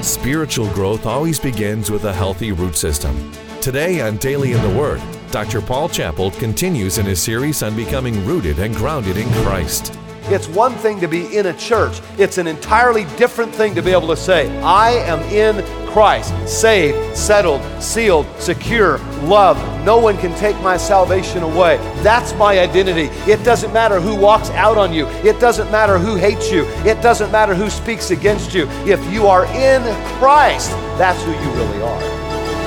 Spiritual growth always begins with a healthy root system. Today on Daily in the Word, Dr. Paul Chappell continues in his series on becoming rooted and grounded in Christ. It's one thing to be in a church. It's an entirely different thing to be able to say, I am in Christ, saved, settled, sealed, secure, loved. No one can take my salvation away. That's my identity. It doesn't matter who walks out on you. It doesn't matter who hates you. It doesn't matter who speaks against you. If you are in Christ, that's who you really are.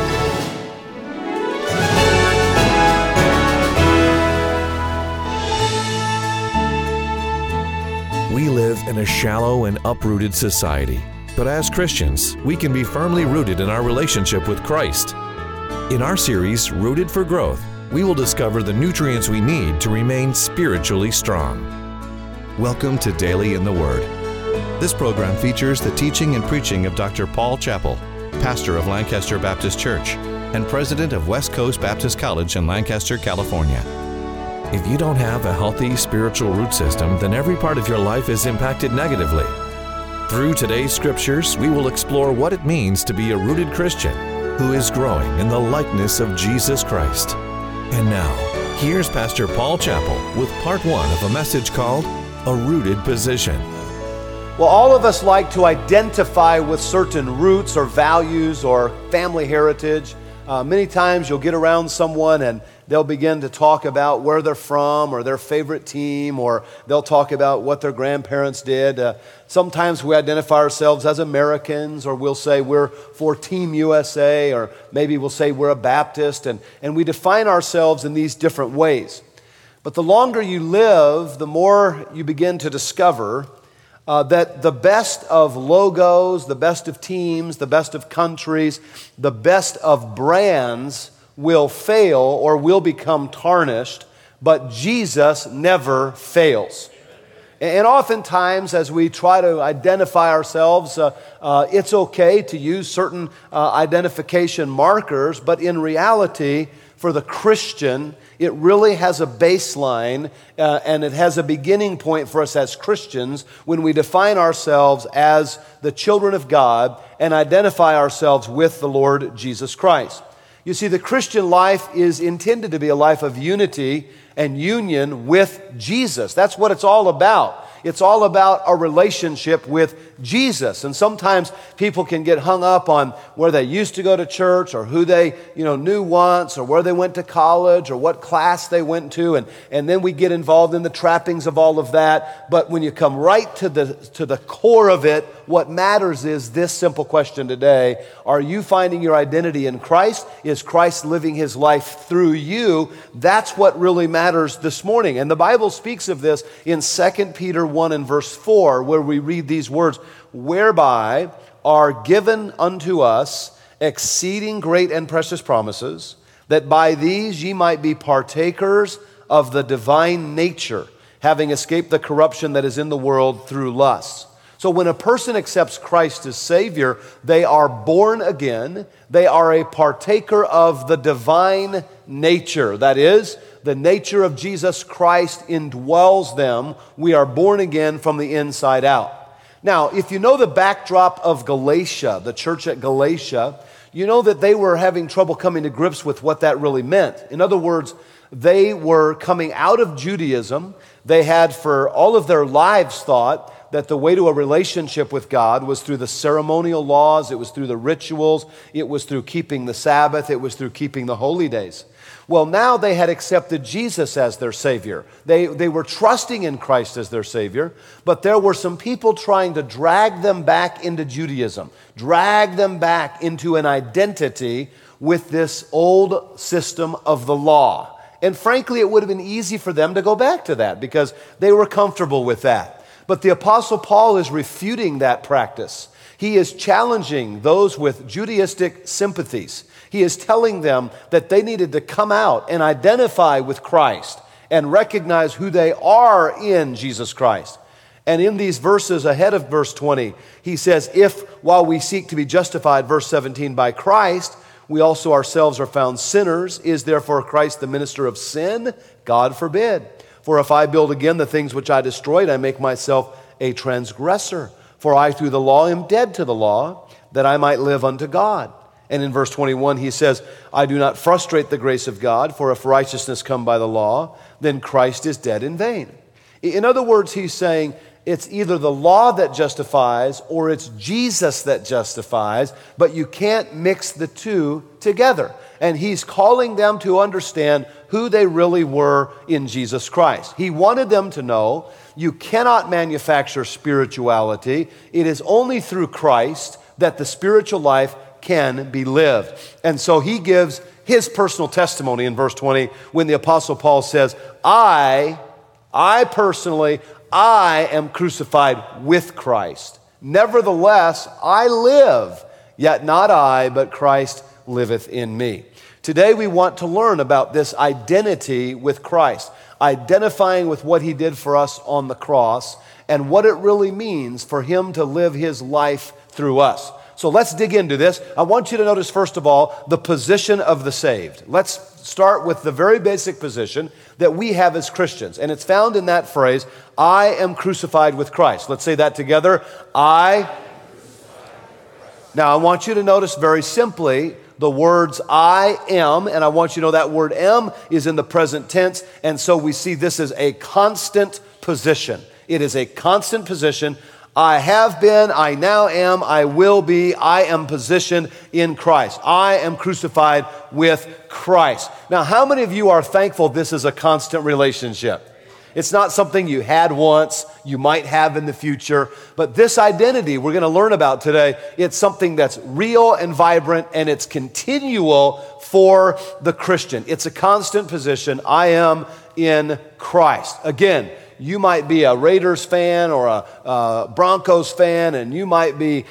We live in a shallow and uprooted society, but as Christians, we can be firmly rooted in our relationship with Christ. In our series, Rooted for Growth, we will discover the nutrients we need to remain spiritually strong. Welcome to Daily in the Word. This program features the teaching and preaching of Dr. Paul Chappell, pastor of Lancaster Baptist Church and president of West Coast Baptist College in Lancaster, California. If you don't have a healthy spiritual root system, then every part of your life is impacted negatively. Through today's scriptures, we will explore what it means to be a rooted Christian who is growing in the likeness of Jesus Christ. And now, here's Pastor Paul Chappell with part one of a message called A Rooted Position. Well, all of us like to identify with certain roots or values or family heritage. Many times you'll get around someone and they'll begin to talk about where they're from or their favorite team, or they'll talk about what their grandparents did. Sometimes we identify ourselves as Americans, or we'll say we're for Team USA, or maybe we'll say we're a Baptist, and we define ourselves in these different ways. But the longer you live, the more you begin to discover that the best of logos, the best of teams, the best of countries, the best of brands will fail or will become tarnished, but Jesus never fails. And oftentimes, as we try to identify ourselves, it's okay to use certain identification markers, but in reality, for the Christian, it really has a baseline and it has a beginning point for us as Christians when we define ourselves as the children of God and identify ourselves with the Lord Jesus Christ. You see, the Christian life is intended to be a life of unity and union with Jesus. That's what it's all about. It's all about a relationship with Jesus. And sometimes people can get hung up on where they used to go to church, or who they knew once, or where they went to college, or what class they went to, and then we get involved in the trappings of all of that. But when you come right to the core of it, what matters is this simple question today: are you finding your identity in Christ? Is Christ living His life through you? That's what really matters this morning. And the Bible speaks of this in 2 Peter 1 and verse 4, where we read these words: whereby are given unto us exceeding great and precious promises, that by these ye might be partakers of the divine nature, having escaped the corruption that is in the world through lusts. So when a person accepts Christ as Savior, they are born again. They are a partaker of the divine nature. That is, the nature of Jesus Christ indwells them. We are born again from the inside out. Now, if you know the backdrop of Galatia, the church at Galatia, you know that they were having trouble coming to grips with what that really meant. In other words, they were coming out of Judaism. They had for all of their lives thought that the way to a relationship with God was through the ceremonial laws, it was through the rituals, it was through keeping the Sabbath, it was through keeping the holy days. Well, now they had accepted Jesus as their Savior. They were trusting in Christ as their Savior, but there were some people trying to drag them back into Judaism, drag them back into an identity with this old system of the law. And frankly, it would have been easy for them to go back to that because they were comfortable with that. But the Apostle Paul is refuting that practice. He is challenging those with Judaistic sympathies. He is telling them that they needed to come out and identify with Christ and recognize who they are in Jesus Christ. And in these verses ahead of verse 20, he says, if while we seek to be justified, verse 17, by Christ, we also ourselves are found sinners, is therefore Christ the minister of sin? God forbid. For if I build again the things which I destroyed, I make myself a transgressor. For I through the law am dead to the law, that I might live unto God. And in verse 21 he says, I do not frustrate the grace of God, for if righteousness come by the law, then Christ is dead in vain. In other words, he's saying it's either the law that justifies or it's Jesus that justifies, but you can't mix the two together. And he's calling them to understand who they really were in Jesus Christ. He wanted them to know you cannot manufacture spirituality. It is only through Christ that the spiritual life can be lived. And so he gives his personal testimony in verse 20 when the Apostle Paul says, I personally am crucified with Christ. Nevertheless, I live, yet not I, but Christ liveth in me. Today we want to learn about this identity with Christ, identifying with what he did for us on the cross and what it really means for him to live his life through us. So let's dig into this. I want you to notice, first of all, the position of the saved. Let's start with the very basic position that we have as Christians. And it's found in that phrase, I am crucified with Christ. Let's say that together. Now I want you to notice very simply the words I am, and I want you to know that word am is in the present tense, and so we see this as a constant position. It is a constant position. I have been, I now am, I will be, I am positioned in Christ. I am crucified with Christ. Now, how many of you are thankful this is a constant relationship? It's not something you had once, you might have in the future, but this identity we're going to learn about today, it's something that's real and vibrant, and it's continual for the Christian. It's a constant position. I am in Christ. Again, you might be a Raiders fan or a Broncos fan, and you might be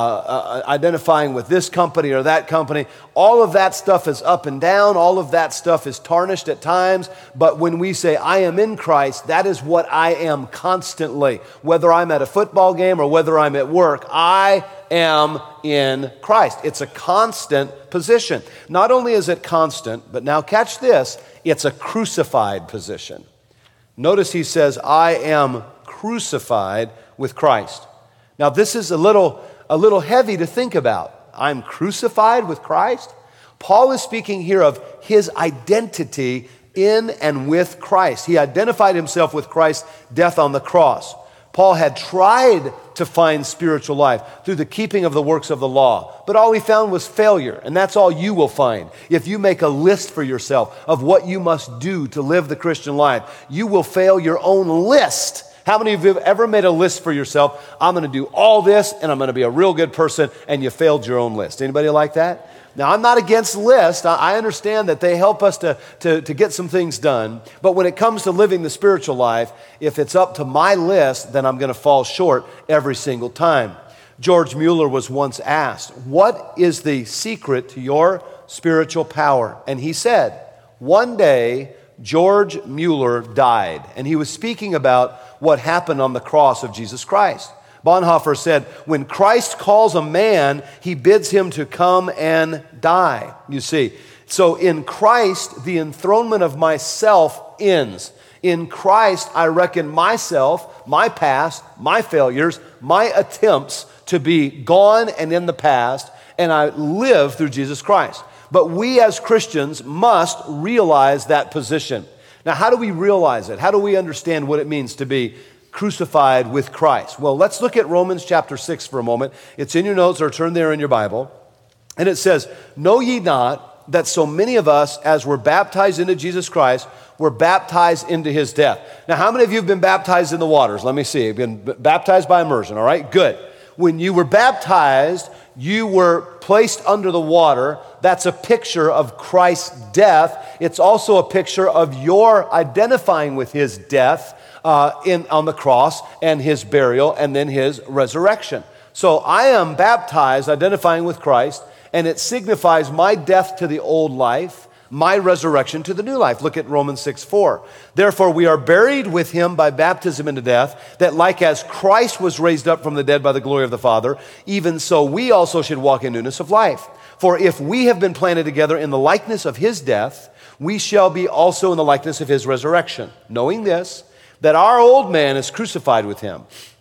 identifying with this company or that company. All of that stuff is up and down. All of that stuff is tarnished at times. But when we say, I am in Christ, that is what I am constantly. Whether I'm at a football game or whether I'm at work, I am in Christ. It's a constant position. Not only is it constant, but now catch this, it's a crucified position. Notice he says, I am crucified with Christ. Now this is a little heavy to think about. I'm crucified with Christ? Paul is speaking here of his identity in and with Christ. He identified himself with Christ's death on the cross. Paul had tried to find spiritual life through the keeping of the works of the law, but all he found was failure, and that's all you will find. If you make a list for yourself of what you must do to live the Christian life, you will fail your own list. How many of you have ever made a list for yourself? I'm going to do all this, and I'm going to be a real good person, and you failed your own list. Anybody like that? Now, I'm not against lists. I understand that they help us to get some things done. But when it comes to living the spiritual life, if it's up to my list, then I'm going to fall short every single time. George Mueller was once asked, what is the secret to your spiritual power? And he said, one day, George Mueller died. And he was speaking about what happened on the cross of Jesus Christ. Bonhoeffer said, when Christ calls a man, he bids him to come and die. You see, so in Christ, the enthronement of myself ends. In Christ, I reckon myself, my past, my failures, my attempts to be gone and in the past, and I live through Jesus Christ. But we as Christians must realize that position. Now, how do we realize it? How do we understand what it means to be crucified with Christ? Well, let's look at Romans chapter 6 for a moment. It's in your notes or turn there in your Bible. And it says, know ye not that so many of us, as were baptized into Jesus Christ, were baptized into his death. Now, how many of you have been baptized in the waters? Let me see. You've been baptized by immersion, all right? Good. When you were baptized, you were placed under the water. That's a picture of Christ's death. It's also a picture of your identifying with his death on the cross and his burial and then his resurrection. So I am baptized, identifying with Christ, and it signifies my death to the old life, my resurrection to the new life. Look at Romans 6:4. Therefore we are buried with him by baptism into death, that like as Christ was raised up from the dead by the glory of the Father, even so we also should walk in newness of life. For if we have been planted together in the likeness of his death, we shall be also in the likeness of his resurrection. Knowing this, that our old man is crucified with him,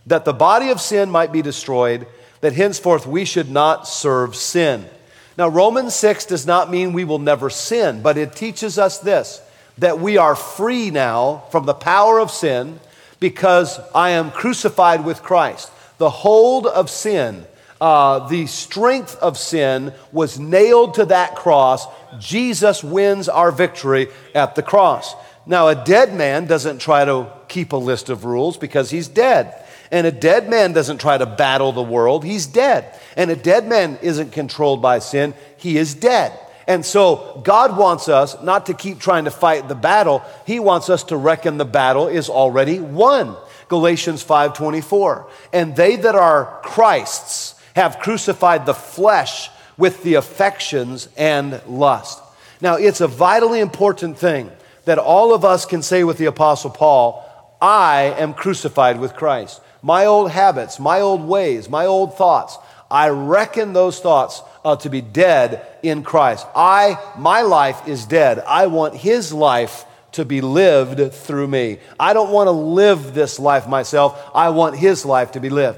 that the body of sin might be destroyed, that henceforth we should not serve sin. Now, Romans 6 does not mean we will never sin, but it teaches us this, that we are free now from the power of sin because I am crucified with Christ. The hold of sin, the strength of sin was nailed to that cross. Jesus wins our victory at the cross. Now, a dead man doesn't try to keep a list of rules because he's dead. And a dead man doesn't try to battle the world. He's dead. And a dead man isn't controlled by sin. He is dead. And so God wants us not to keep trying to fight the battle. He wants us to reckon the battle is already won. Galatians 5:24. And they that are Christ's have crucified the flesh with the affections and lust. Now, it's a vitally important thing that all of us can say with the Apostle Paul, I am crucified with Christ. My old habits, my old ways, my old thoughts, I reckon those thoughts to be dead in Christ. My life is dead. I want His life to be lived through me. I don't want to live this life myself. I want His life to be lived.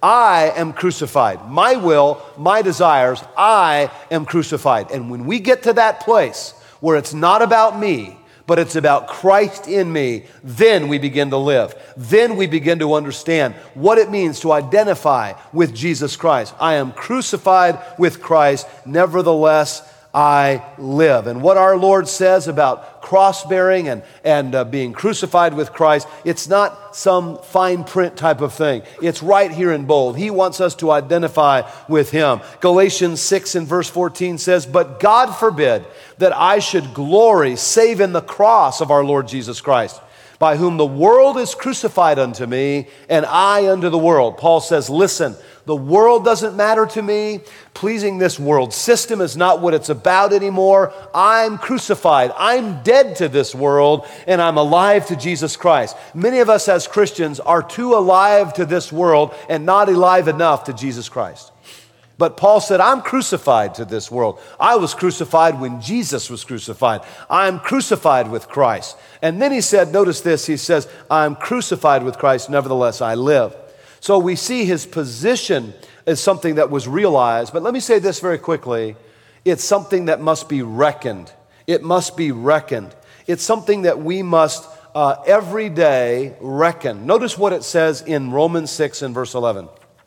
I am crucified. My will, my desires, I am crucified. And when we get to that place where it's not about me, but it's about Christ in me, then we begin to live. Then we begin to understand what it means to identify with Jesus Christ. I am crucified with Christ, nevertheless I live. And what our Lord says about cross-bearing and being crucified with Christ, it's not some fine print type of thing. It's right here in bold. He wants us to identify with Him. Galatians 6 and verse 14 says, but God forbid that I should glory save in the cross of our Lord Jesus Christ, by whom the world is crucified unto me, and I unto the world. Paul says, listen, the world doesn't matter to me. Pleasing this world system is not what it's about anymore. I'm crucified. I'm dead to this world, and I'm alive to Jesus Christ. Many of us as Christians are too alive to this world and not alive enough to Jesus Christ. But Paul said, I'm crucified to this world. I was crucified when Jesus was crucified. I'm crucified with Christ. And then he said, notice this, he says, I'm crucified with Christ, nevertheless I live. So we see his position as something that was realized. But let me say this very quickly. It's something that must be reckoned. It must be reckoned. It's something that we must every day reckon. Notice what it says in Romans 6 and verse 11.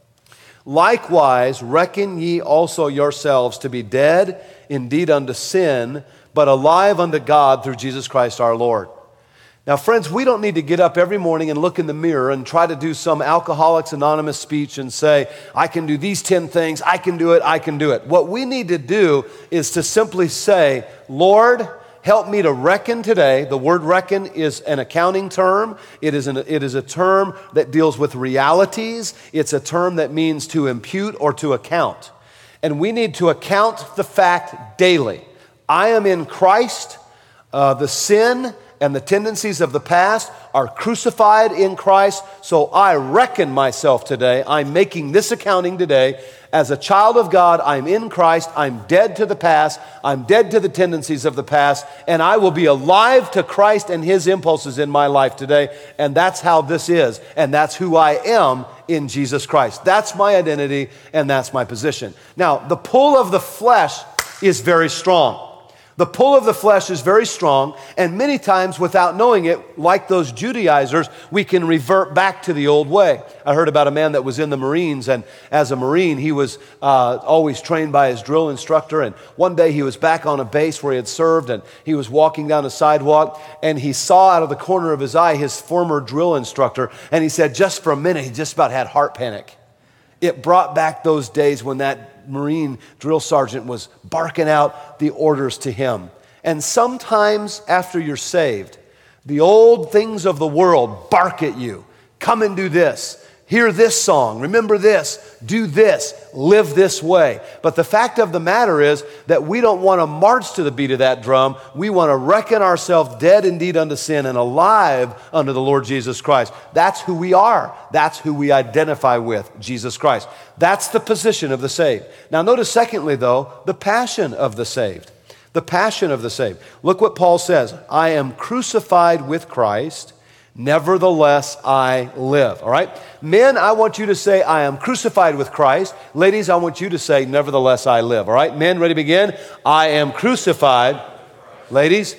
Likewise, reckon ye also yourselves to be dead indeed unto sin, but alive unto God through Jesus Christ our Lord. Now, friends, we don't need to get up every morning and look in the mirror and try to do some Alcoholics Anonymous speech and say, I can do these 10 things, I can do it, I can do it. What we need to do is to simply say, Lord, help me to reckon today. The word reckon is an accounting term. It is a term that deals with realities. It's a term that means to impute or to account. And we need to account the fact daily. I am in Christ. The sin and the tendencies of the past are crucified in Christ. So I reckon myself today. I'm making this accounting today. As a child of God, I'm in Christ. I'm dead to the past. I'm dead to the tendencies of the past. And I will be alive to Christ and His impulses in my life today. And that's how this is. And that's who I am in Jesus Christ. That's my identity and that's my position. Now, the pull of the flesh is very strong. The pull of the flesh is very strong, and many times without knowing it, like those Judaizers, we can revert back to the old way. I heard about a man that was in the Marines, and as a Marine, he was always trained by his drill instructor, and one day he was back on a base where he had served, and he was walking down a sidewalk, and he saw out of the corner of his eye his former drill instructor, and he said just for a minute, he just about had heart panic. It brought back those days when that Marine drill sergeant was barking out the orders to him. And sometimes after you're saved, the old things of the world bark at you. Come and do this. Hear this song. Remember this. Do this. Live this way. But the fact of the matter is that we don't want to march to the beat of that drum. We want to reckon ourselves dead indeed unto sin and alive unto the Lord Jesus Christ. That's who we are. That's who we identify with, Jesus Christ. That's the position of the saved. Now notice secondly, though, the passion of the saved. The passion of the saved. Look what Paul says. I am crucified with Christ. Nevertheless, I live. All right? Men, I want you to say, I am crucified with Christ. Ladies, I want you to say, nevertheless, I live. All right? Men, ready to begin? I am crucified. Ladies?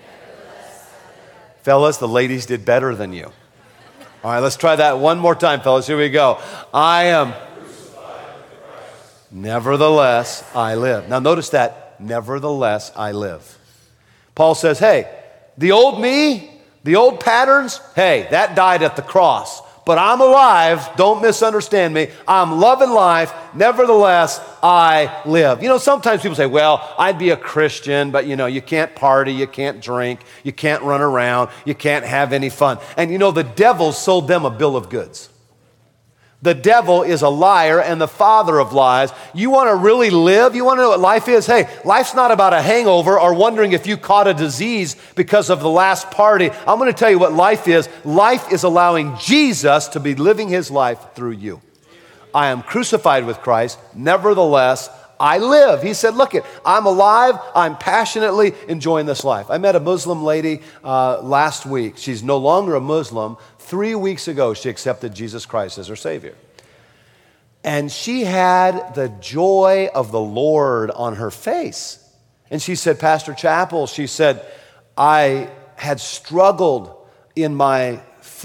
Fellas, the ladies did better than you. All right, let's try that one more time, fellas. Here we go. I am crucified with Christ. Nevertheless, I live. Now notice that, nevertheless, I live. Paul says, hey, the old me, the old patterns, hey, that died at the cross. But I'm alive, don't misunderstand me. I'm loving life, nevertheless, I live. You know, sometimes people say, well, I'd be a Christian, but you can't party, you can't drink, you can't run around, you can't have any fun. And the devil sold them a bill of goods. The devil is a liar and the father of lies. You want to really live? You want to know what life is? Hey, life's not about a hangover or wondering if you caught a disease because of the last party. I'm going to tell you what life is. Life is allowing Jesus to be living his life through you. I am crucified with Christ. Nevertheless, I live. He said, look it, I'm alive. I'm passionately enjoying this life. I met a Muslim lady last week. She's no longer a Muslim. 3 weeks ago, she accepted Jesus Christ as her Savior. And she had the joy of the Lord on her face. And she said, Pastor Chappell, she said, I had struggled in my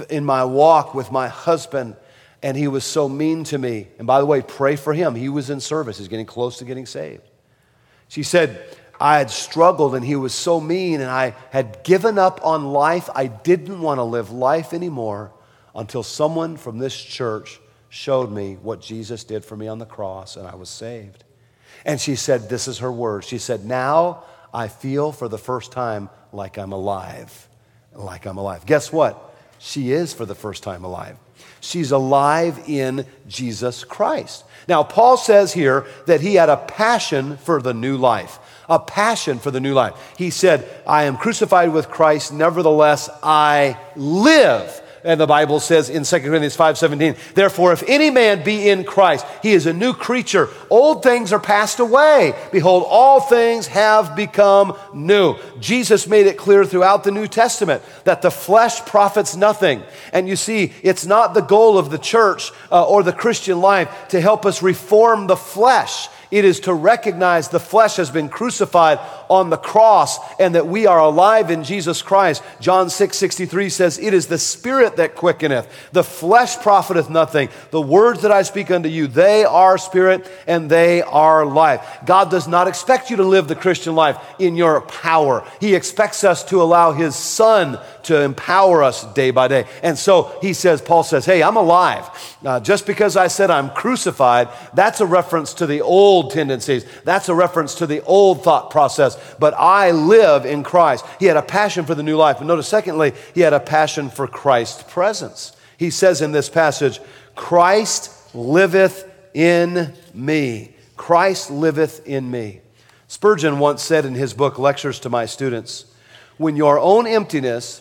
walk with my husband, and he was so mean to me. And by the way, pray for him. He was in service. He's getting close to getting saved. She said, I had struggled and he was so mean and I had given up on life. I didn't want to live life anymore until someone from this church showed me what Jesus did for me on the cross and I was saved. And she said, this is her word. She said, now I feel for the first time like I'm alive. Like I'm alive. Guess what? She is for the first time alive. She's alive in Jesus Christ. Now, Paul says here that he had a passion for the new life. A passion for the new life. He said, I am crucified with Christ, nevertheless I live. And the Bible says in 2 Corinthians 5:17, therefore, if any man be in Christ, he is a new creature. Old things are passed away. Behold, all things have become new. Jesus made it clear throughout the New Testament that the flesh profits nothing. And you see, it's not the goal of the church or the Christian life to help us reform the flesh. It is to recognize the flesh has been crucified on the cross and that we are alive in Jesus Christ. John 6:63 says, it is the Spirit that quickeneth. The flesh profiteth nothing. The words that I speak unto you, they are spirit and they are life. God does not expect you to live the Christian life in your power. He expects us to allow His Son to empower us day by day. And so he says, Paul says, hey, I'm alive. Just because I said I'm crucified, that's a reference to the old tendencies. That's a reference to the old thought process. But I live in Christ. He had a passion for the new life. But notice, secondly, he had a passion for Christ's presence. He says in this passage, Christ liveth in me. Christ liveth in me. Spurgeon once said in his book, Lectures to My Students, when your own emptiness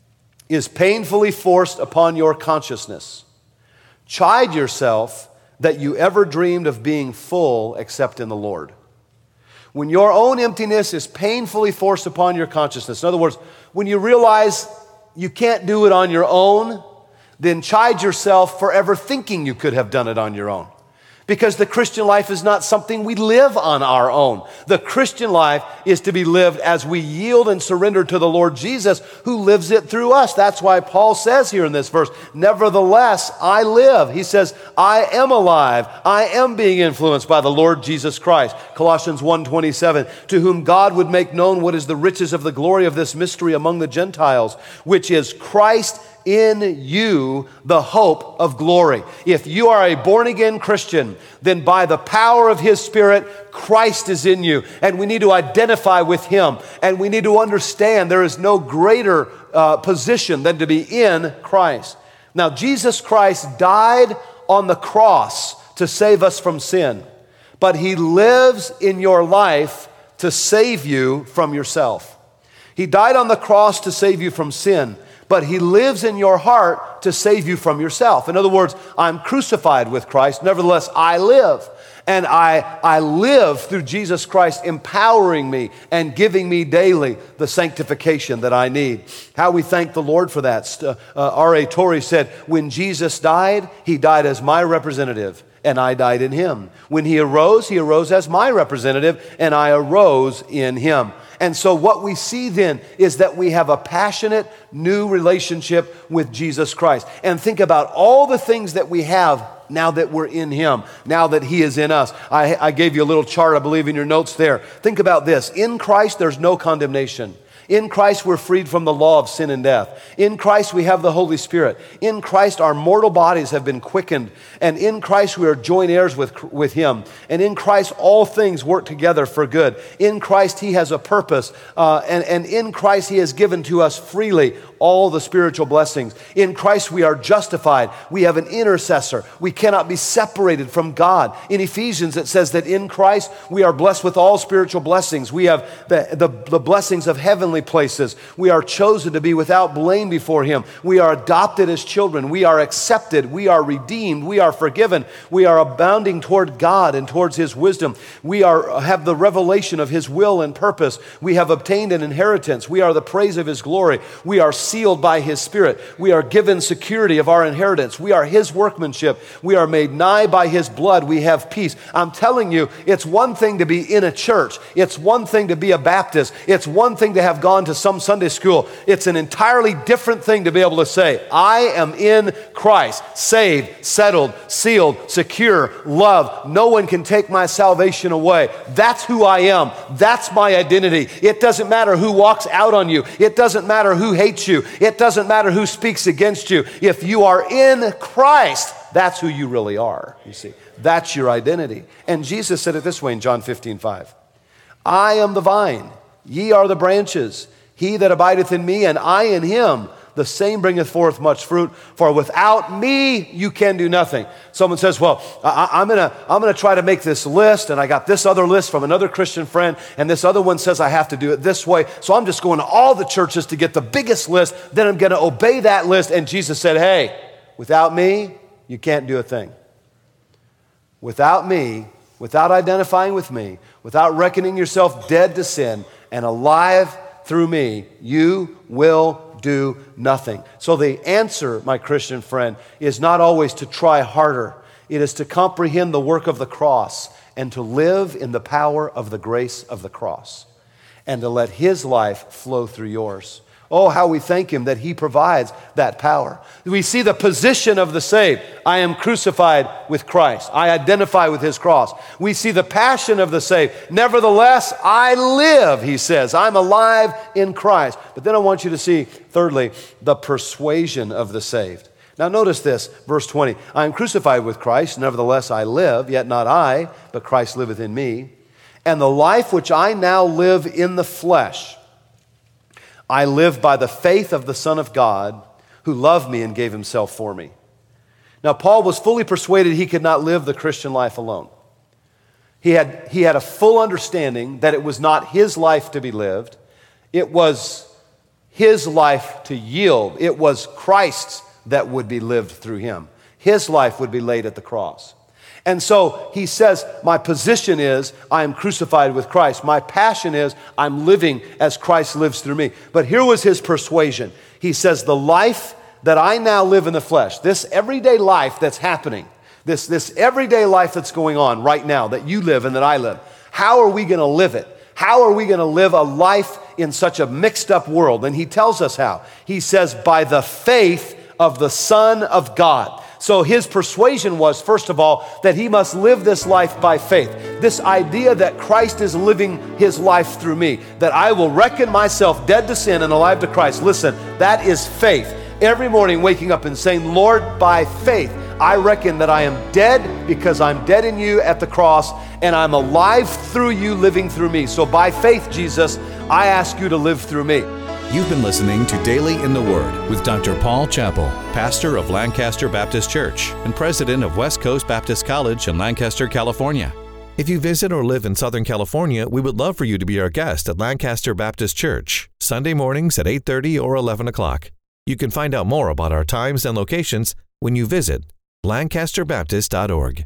is painfully forced upon your consciousness, chide yourself that you ever dreamed of being full except in the Lord. When your own emptiness is painfully forced upon your consciousness, in other words, when you realize you can't do it on your own, then chide yourself for ever thinking you could have done it on your own. Because the Christian life is not something we live on our own. The Christian life is to be lived as we yield and surrender to the Lord Jesus, who lives it through us. That's why Paul says here in this verse, nevertheless, I live. He says, I am alive. I am being influenced by the Lord Jesus Christ. Colossians 1:27, to whom God would make known what is the riches of the glory of this mystery among the Gentiles, which is Christ in you, the hope of glory. If you are a born-again Christian, then by the power of His Spirit, Christ is in you. And we need to identify with Him. And we need to understand there is no greater position than to be in Christ. Now, Jesus Christ died on the cross to save us from sin. But He lives in your life to save you from yourself. He died on the cross to save you from sin. But He lives in your heart to save you from yourself. In other words, I'm crucified with Christ, nevertheless I live. And I live through Jesus Christ empowering me and giving me daily the sanctification that I need. How we thank the Lord for that. R.A. Torrey said, when Jesus died, he died as my representative, and I died in him. When he arose as my representative, and I arose in him. And so what we see then is that we have a passionate new relationship with Jesus Christ. And think about all the things that we have now that we're in him, now that he is in us. I gave you a little chart, I believe, in your notes there. Think about this. In Christ, there's no condemnation. In Christ, we're freed from the law of sin and death. In Christ, we have the Holy Spirit. In Christ, our mortal bodies have been quickened. And in Christ, we are joint heirs with him. And in Christ, all things work together for good. In Christ, he has a purpose. And in Christ, he has given to us freely all the spiritual blessings. In Christ, we are justified. We have an intercessor. We cannot be separated from God. In Ephesians, it says that in Christ, we are blessed with all spiritual blessings. We have the blessings of heavenly places. We are chosen to be without blame before him. We are adopted as children. We are accepted. We are redeemed. We are forgiven. We are abounding toward God and towards his wisdom. We have the revelation of his will and purpose. We have obtained an inheritance. We are the praise of his glory. We are sealed by his Spirit. We are given security of our inheritance. We are his workmanship. We are made nigh by his blood. We have peace. I'm telling you, it's one thing to be in a church. It's one thing to be a Baptist. It's one thing to have gone to some Sunday school. It's an entirely different thing to be able to say, I am in Christ, saved, settled, sealed, secure, loved. No one can take my salvation away. That's who I am. That's my identity. It doesn't matter who walks out on you. It doesn't matter who hates you. It doesn't matter who speaks against you. If you are in Christ, that's who you really are, you see. That's your identity. And Jesus said it this way in John 15:5. I am the vine, ye are the branches. He that abideth in me, and I in him, the same bringeth forth much fruit. For without me, you can do nothing. Someone says, well, I'm gonna try to make this list, and I got this other list from another Christian friend, and this other one says I have to do it this way. So I'm just going to all the churches to get the biggest list, then I'm gonna obey that list. And Jesus said, hey, without me, you can't do a thing. Without me, without identifying with me, without reckoning yourself dead to sin and alive through me, you will do nothing. So the answer, my Christian friend, is not always to try harder. It is to comprehend the work of the cross and to live in the power of the grace of the cross and to let his life flow through yours. Oh, how we thank him that he provides that power. We see the position of the saved. I am crucified with Christ. I identify with his cross. We see the passion of the saved. Nevertheless, I live, he says. I'm alive in Christ. But then I want you to see, thirdly, the persuasion of the saved. Now notice this, verse 20. I am crucified with Christ. Nevertheless, I live, yet not I, but Christ liveth in me. And the life which I now live in the flesh, I live by the faith of the Son of God who loved me and gave himself for me. Now, Paul was fully persuaded he could not live the Christian life alone. He had a full understanding that it was not his life to be lived. It was his life to yield. It was Christ's that would be lived through him. His life would be laid at the cross. And so he says, my position is I am crucified with Christ. My passion is I'm living as Christ lives through me. But here was his persuasion. He says, the life that I now live in the flesh, this everyday life that's happening, this everyday life that's going on right now that you live and that I live, how are we going to live it? How are we going to live a life in such a mixed up world? And he tells us how. He says, by the faith of the Son of God. So his persuasion was, first of all, that he must live this life by faith. This idea that Christ is living his life through me, that I will reckon myself dead to sin and alive to Christ. Listen, that is faith. Every morning waking up and saying, Lord, by faith, I reckon that I am dead because I'm dead in you at the cross and I'm alive through you living through me. So by faith, Jesus, I ask you to live through me. You've been listening to Daily in the Word with Dr. Paul Chappell, pastor of Lancaster Baptist Church and president of West Coast Baptist College in Lancaster, California. If you visit or live in Southern California, we would love for you to be our guest at Lancaster Baptist Church, Sunday mornings at 8:30 or 11 o'clock. You can find out more about our times and locations when you visit lancasterbaptist.org.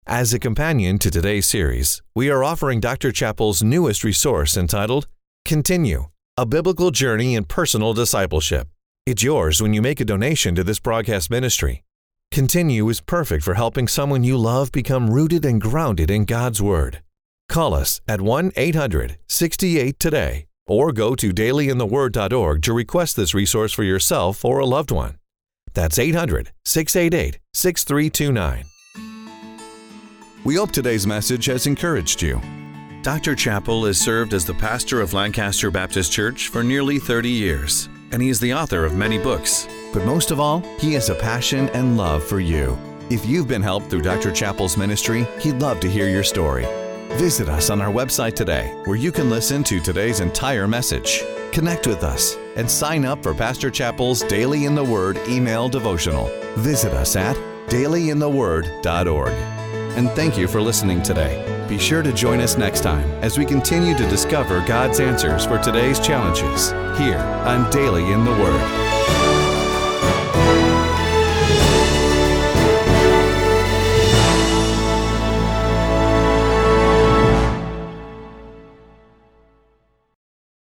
As a companion to today's series, we are offering Dr. Chappell's newest resource entitled Continue, A Biblical Journey in Personal Discipleship. It's yours when you make a donation to this broadcast ministry. Continue is perfect for helping someone you love become rooted and grounded in God's Word. Call us at 1-800-68-TODAY or go to dailyintheword.org to request this resource for yourself or a loved one. That's 800-688-6329. We hope today's message has encouraged you. Dr. Chappell has served as the pastor of Lancaster Baptist Church for nearly 30 years, and he is the author of many books. But most of all, he has a passion and love for you. If you've been helped through Dr. Chappell's ministry, he'd love to hear your story. Visit us on our website today, where you can listen to today's entire message. Connect with us and sign up for Pastor Chappell's Daily in the Word email devotional. Visit us at dailyintheword.org. And thank you for listening today. Be sure to join us next time as we continue to discover God's answers for today's challenges here on Daily in the Word.